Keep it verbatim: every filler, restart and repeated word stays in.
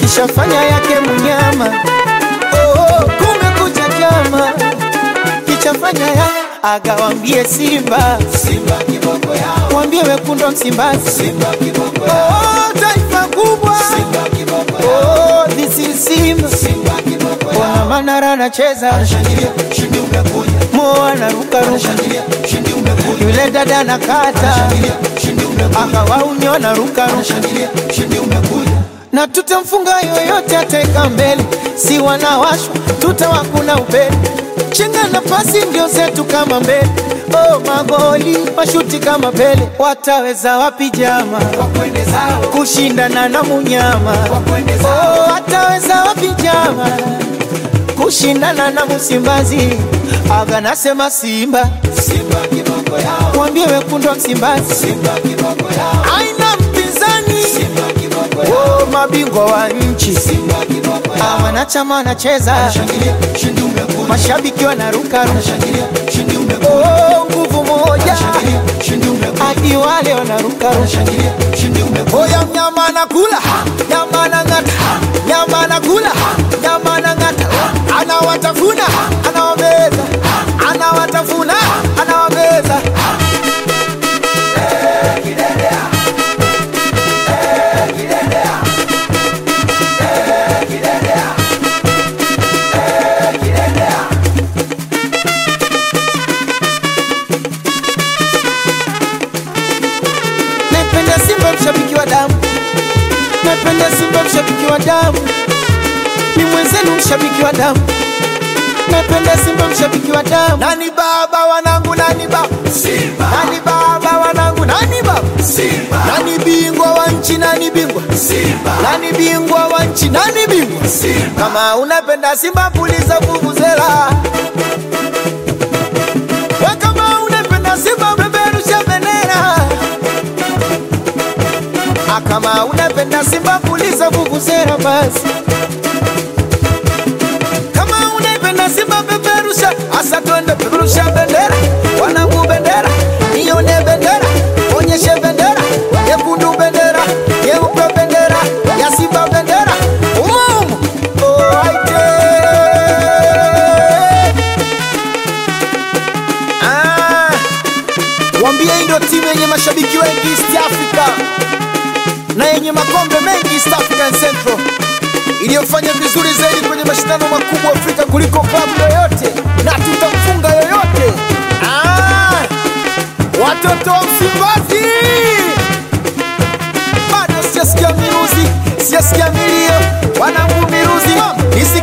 kishafanya yake mnyama. Oh, kumekucha chama kichafanya ya agawambie Simba, Simba kiboko yao, wambie wekundu wa Msimbazi, Simba kiboko yao, oh taifa kubwa, Simba kiboko yao, oh this is Simba, Simba kiboko yao. Wana Manara anacheza, Anashangilia, ushindi umekuja. Mo anaruka ruka, Anashangilia, ushindi umekuja. yule dada anakata, Anashangilia, ushindi umekuja. akawaunyo anaruka ruka. Anashangilia, ushindi umekuja. Na tutamfunga yoyote ateka mbele, si wanawashwa tutawakuna upele. Chenga na pasi ndio zetu kama mbele, oh magoli mashuti kama Pele. Wataweza wapi jama Wakwende zao, kushindana na munyama? wakwende zao. Oh wataweza wapi jama kushindana na Msimbazi? Aga nasema Simba, Simba kiboko yao, wambie wekundu wa Msimbazi, Simba kiboko yao, aina mpinzani. Simba kiboko yao, Oh mabingwa wa nchi, Simba kiboko yao. wanachama wanacheza, Anashangilia, ushindi umekuja. mashabiki wanaruka ruka. Anashangilia, ushindi umekuja. Oh nguvu moja, Anashangilia, ushindi umekuja. hadi wale wanaruka ruka. Anashangilia, ushindi umekuja. Oya mnyama anakula, nyama anang'ata, nyama anakula, nyama anang'ata. Anawatafuna, anawameza, anawatafuna, anawameza. Napenda Simba mshabiki wa damu, napenda Simba mshabiki wa damu, ni mwenzenu mshabiki wa damu. Napenda Simba mshabiki wa damu. Nani baba wanangu, nani baba Simba, nani baba wanangu, nani baba Simba, nani bingwa wa nchi, nani bingwa Simba, nani bingwa wa nchi, nani bingwa? Simba. Kama unapenda Simba puliza vuvuzela, we kama unapenda Simba beberusha bendera. Kama unapenda Simba puliza vuvuzela basi. Kama unapenda Simba beberusha, asa twende beberusha bendera. Wanangu bendera, nione bendera, onyeshe bendera, yekundu bendera, yeupe bendera, ya Simba bendera. Umumu, oh aite. Ah, wambie hii ndio timu yenye mashabiki wengi East Africa na yenye makombe mengi East African Central, iliyofanya vizuri zaidi kwenye mashindano makubwa Afrika kuliko klabu yoyote, na tutamfunga yoyote. Ah, watoto wa Msimbazi, bado sijasikia miruzi, sijasikia milio, wanangu miruzi. Nisi